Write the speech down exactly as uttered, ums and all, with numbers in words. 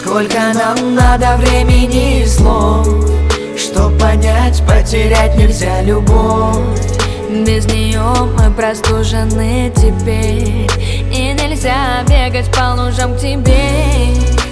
Сколько нам надо времени и слов, чтоб понять, потерять нельзя любовь. Без нее мы простужены теперь, и нельзя бегать по лужам к тебе.